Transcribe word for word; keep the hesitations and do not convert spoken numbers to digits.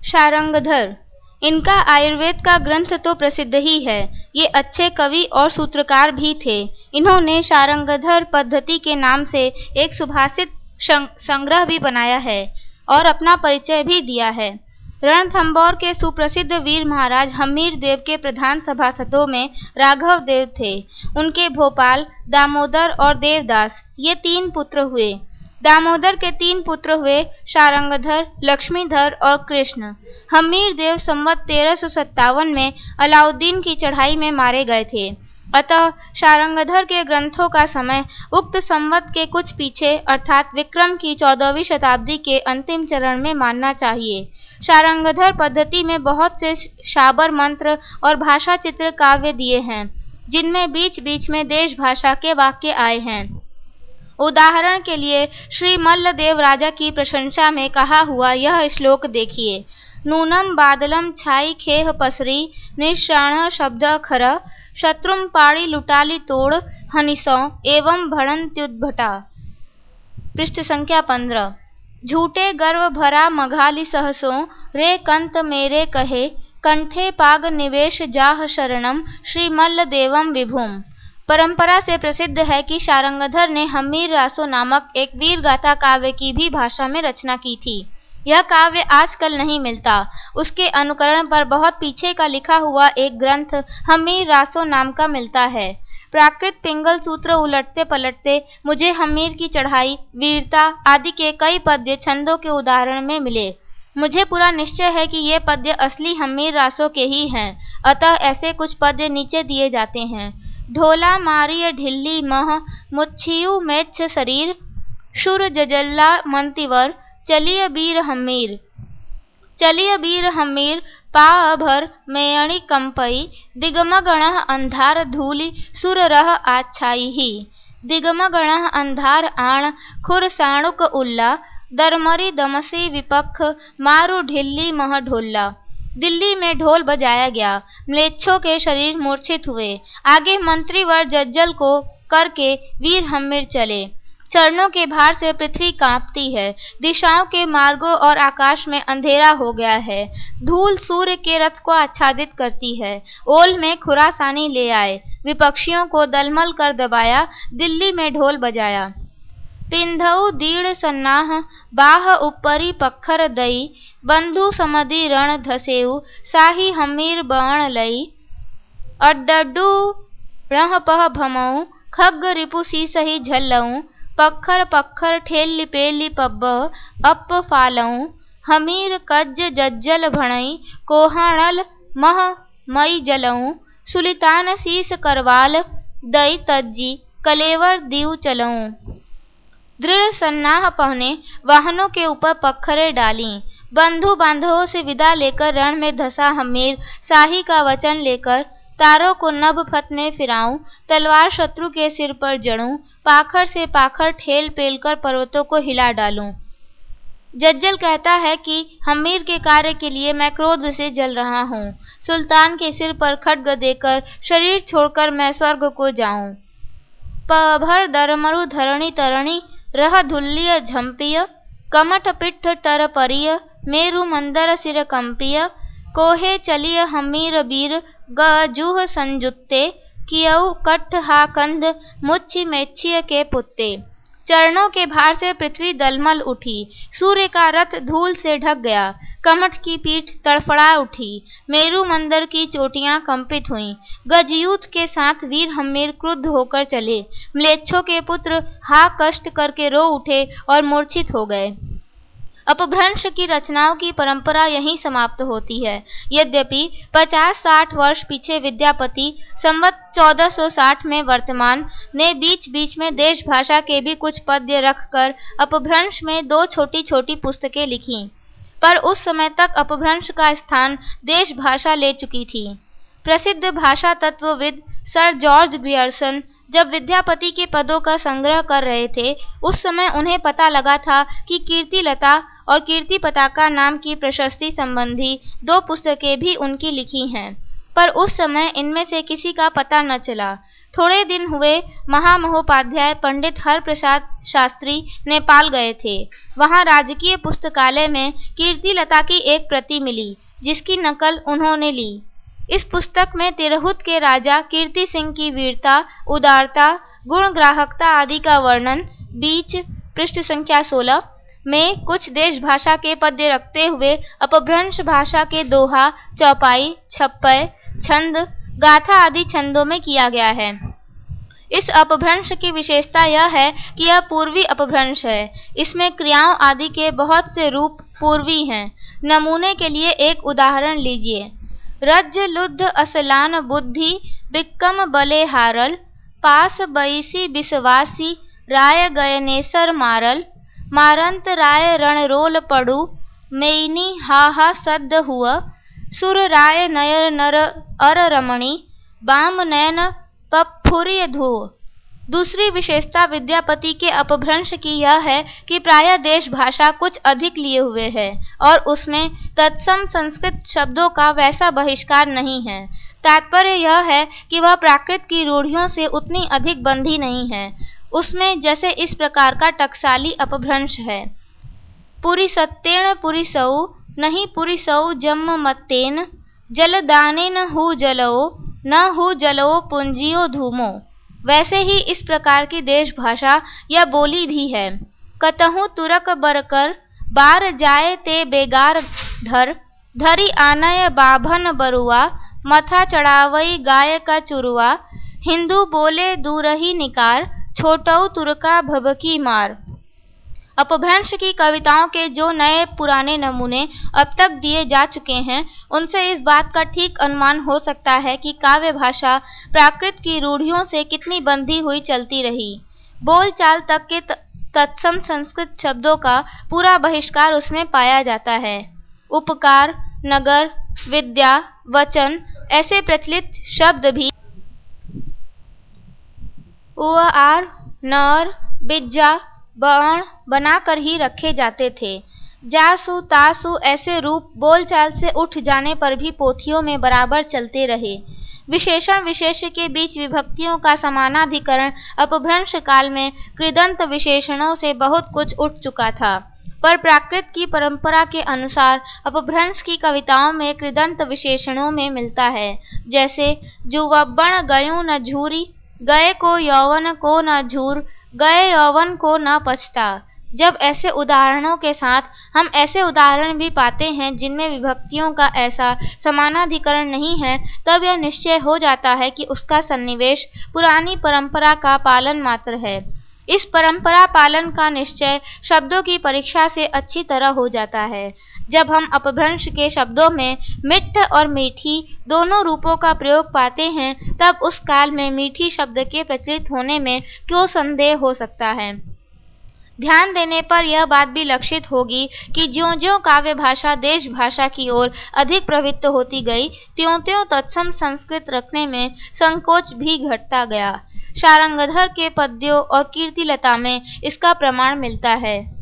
शारंगधर। इनका आयुर्वेद का ग्रंथ तो प्रसिद्ध ही है। ये अच्छे कवि और सूत्रकार भी थे। इन्होंने शारंगधर पद्धति के नाम से एक सुभाषित संग्रह भी बनाया है और अपना परिचय भी दिया है। रणथंभौर के सुप्रसिद्ध वीर महाराज हम्मीर देव के प्रधान सभासदों में राघव देव थे। उनके भोपाल, दामोदर और देवदास ये तीन पुत्र हुए। दामोदर के तीन पुत्र हुए शारंगधर, लक्ष्मीधर और कृष्ण। हम्मीर देव संवत तेरह सौ सत्तावन में अलाउद्दीन की चढ़ाई में मारे गए थे। अतः शारंगधर के ग्रंथों का समय उक्त संवत के कुछ पीछे अर्थात विक्रम की चौदहवीं शताब्दी के अंतिम चरण में मानना चाहिए। शारंगधर पद्धति में बहुत से शाबर मंत्र और भाषा चित्र काव्य दिए हैं, जिनमें बीच बीच में देश भाषा के वाक्य आए हैं। उदाहरण के लिए श्री मल्लदेव राजा की प्रशंसा में कहा हुआ यह श्लोक देखिए। नूनम बादलम छाई खेह पसरी, निशाण शब्द खर, शत्रुम पाड़ी लुटाली तोड़, हनिसौ एवं भड़न्त्युद्भटा। पृष्ठ संख्या पंद्रह। झूठे गर्व भरा मघाली सहसों, रे कंत मेरे कहे, कंठे पाग निवेश जाह शरणम, श्री मल्लदेवम विभुम। परंपरा से प्रसिद्ध है कि शारंगधर ने हम्मीर रासो नामक एक वीर गाथा काव्य की भी भाषा में रचना की थी। यह काव्य आजकल नहीं मिलता। उसके अनुकरण पर बहुत पीछे का लिखा हुआ एक ग्रंथ हम्मीर रासो नाम का मिलता है। प्राकृत पिंगल सूत्र उलटते पलटते मुझे हम्मीर की चढ़ाई, वीरता आदि के कई पद्य छंदों के उदाहरण में मिले। मुझे पूरा निश्चय है कि ये पद्य असली हम्मीर रासो के ही हैं। अतः ऐसे कुछ पद्य नीचे दिए जाते हैं। ढोला मारिय ढिल्ली मह, मुच्छियु मेच्छ शरीर, शुर जजल्ला मंतिवर, चलिय बीर हम्मीर। चलिय बीर हम्मीर पा भर मेयणि कंपई, दिगमगण अंधार धूलि सुर रह आच्छाई ही। दिगमगण अंधार आण खुर साणुक उल्ला, दरमरी दमसी विपक्ष मारु ढिल्ली मह ढोला। दिल्ली में ढोल बजाया गया। म्लेच्छों के शरीर मूर्छित हुए। आगे मंत्रीवर जज्जल को करके वीर हम्मीर चले। चरणों के भार से पृथ्वी कांपती है। दिशाओं के मार्गों और आकाश में अंधेरा हो गया है। धूल सूर्य के रथ को आच्छादित करती है। ओल में खुरासानी ले आए, विपक्षियों को दलमल कर दबाया। दिल्ली में ढोल बजाया। पिंधऊ दीड़ सन्नाह, बाह ऊपरी पत्थर दई, बंधु समधि रण धसेऊ, साही हम्मीर बण लई। अड्डड्डू रह पह भमऊ, खग्ग रिपु सीसही झल्लऊ, पत्थर पत्थर ठेल्ली पेल्ली पब्बह, अप फालऊ। हमीर कज्ज जज्जल भणई, कोहाणल मह मई जलऊ, सुलितान शीस करवाल, दई तज्जी, कलेवर दीव चलऊ। दृढ़ सन्नाह पहने वाहनों के ऊपर पत्थरें डाली। बंधु बांधवों से विदा लेकर रण में धसा हम्मीर, शाही का वचन लेकर तारों को नभ फत में फिराऊं, तलवार शत्रु के सिर पर जड़ूं, पाखर से पाखर ठेल पेल कर पर्वतों को हिला डालूं। जज्जल कहता है कि हम्मीर के कार्य के लिए मैं क्रोध से जल रहा हूँ। सुल्तान के सिर पर खड्ग देकर शरीर छोड़कर मैं स्वर्ग को जाऊं। पभर दरमरु धरणी तरणी, रह धुल्लिय झंपिय, कमठ पिट्ठ टर परिय, मेरु मंदर सिर कंपिय। कोहे चलिय हम्मीर बीर, गजूह संजुत्ते, कियऊ कट्ठ हा कंध, मुच्छी मेच्छिय के पुत्ते। चरणों के भार से पृथ्वी दलमल उठी। सूर्य का रथ धूल से ढक गया। कमठ की पीठ तड़फड़ा उठी। मेरु मंदिर की चोटियां कंपित हुईं। गजयूथ के साथ वीर हम्मीर क्रुद्ध होकर चले। म्लेच्छों के पुत्र हा कष्ट करके रो उठे और मूर्छित हो गए। अपभ्रंश की रचनाओं की परंपरा यहीं समाप्त होती है। यद्यपि पचास साठ वर्ष पीछे विद्यापति संवत चौदह सौ साठ में वर्तमान ने बीच बीच में देश भाषा के भी कुछ पद्य रखकर अपभ्रंश में दो छोटी छोटी पुस्तकें लिखीं, पर उस समय तक अपभ्रंश का स्थान देश भाषा ले चुकी थी। प्रसिद्ध भाषा तत्वविद सर जॉर्ज ग्रियर्सन जब विद्यापति के पदों का संग्रह कर रहे थे, उस समय उन्हें पता लगा था कि कीर्तिलता और कीर्ति पताका नाम की प्रशस्ति संबंधी दो पुस्तकें भी उनकी लिखी हैं, पर उस समय इनमें से किसी का पता न चला। थोड़े दिन हुए महामहोपाध्याय पंडित हरप्रसाद शास्त्री नेपाल गए थे। वहां राजकीय पुस्तकालय में कीर्तिलता की एक प्रति मिली, जिसकी नकल उन्होंने ली। इस पुस्तक में तिरहुत के राजा कीर्ति सिंह की वीरता, उदारता, गुणग्राहकता आदि का वर्णन बीच पृष्ठ संख्या सोलह में कुछ देश भाषा के पद्य रखते हुए अपभ्रंश भाषा के दोहा, चौपाई, छप्पय, छंद, गाथा आदि छंदों में किया गया है। इस अपभ्रंश की विशेषता यह है कि यह पूर्वी अपभ्रंश है। इसमें क्रियाओं आदि के बहुत से रूप पूर्वी हैं। नमूने के लिए एक उदाहरण लीजिए। रज्ज लुद्ध असलान बुद्धि बिक्कम बले हारल, पास बईसी बिसवासी राय गयनेसर मारल, मारंत राय रणरोल पड़ू मेइनी हा हा सद्द हुआ, सुर राय नयर नर अर रमणी बाम नयन पप्फुर्य धु। दूसरी विशेषता विद्यापति के अपभ्रंश की यह है कि प्रायः देश भाषा कुछ अधिक लिए हुए है और उसमें तत्सम संस्कृत शब्दों का वैसा बहिष्कार नहीं है। तात्पर्य यह है कि वह प्राकृत की रूढ़ियों से उतनी अधिक बंधी नहीं है। उसमें जैसे इस प्रकार का टकसाली अपभ्रंश है। पुरी सत्तेन पुरी सऊ नहीं पुरी सऊ जम्म मत्तेन, जल दाने न हु जलो न हु जलो पुंजियो धूमो। वैसे ही इस प्रकार की देश भाषा या बोली भी है। कतहु तुरक बरकर बार जाए ते बेगार धर, धरी आनय बाभन बरुआ, मथा चढ़ावई गाय का चुरुआ, हिंदू बोले दूरही निकार, छोटऊ तुरका भबकी मार। अपभ्रंश की कविताओं के जो नए पुराने नमूने अब तक दिए जा चुके हैं, उनसे इस बात का ठीक अनुमान हो सकता है कि काव्य भाषा प्राकृत की रूढ़ियों से कितनी बंधी हुई चलती रही। बोलचाल तक के तत्सम संस्कृत शब्दों का पूरा बहिष्कार उसमें पाया जाता है। उपकार, नगर, विद्या, वचन ऐसे प्रचलित शब्द भी उआर, नर, बिज्जा, बाण बनाकर ही रखे जाते थे। जासु तासु ऐसे रूप बोलचाल से उठ जाने पर भी पोथियों में बराबर चलते रहे। विशेषण विशेष के बीच विभक्तियों का समानाधिकरण अपभ्रंश काल में कृदंत विशेषणों से बहुत कुछ उठ चुका था, पर प्राकृत की परंपरा के अनुसार अपभ्रंश की कविताओं में कृदंत विशेषणों में मिलता है। जैसे जुवब्बण गयूं न झूरी, गए को यौवन को न झूर, गए यौवन को न पछता। जब ऐसे उदाहरणों के साथ हम ऐसे उदाहरण भी पाते हैं जिनमें विभक्तियों का ऐसा समानाधिकरण नहीं है, तब यह निश्चय हो जाता है कि उसका सन्निवेश पुरानी परंपरा का पालन मात्र है। इस परंपरा पालन का निश्चय शब्दों की परीक्षा से अच्छी तरह हो जाता है। जब हम अपभ्रंश के शब्दों में मिट्ठ और मीठी दोनों रूपों का प्रयोग पाते हैं, तब उस काल में मीठी शब्द के प्रचलित होने में क्यों संदेह हो सकता है। ध्यान देने पर यह बात भी लक्षित होगी कि ज्यों-ज्यों काव्य भाषा देश भाषा की ओर अधिक प्रवृत्त होती गई, त्यों-त्यों तत्सम संस्कृत रखने में संकोच भी घटता गया। शारंगधर के पद्यों और कीर्तिलता में इसका प्रमाण मिलता है।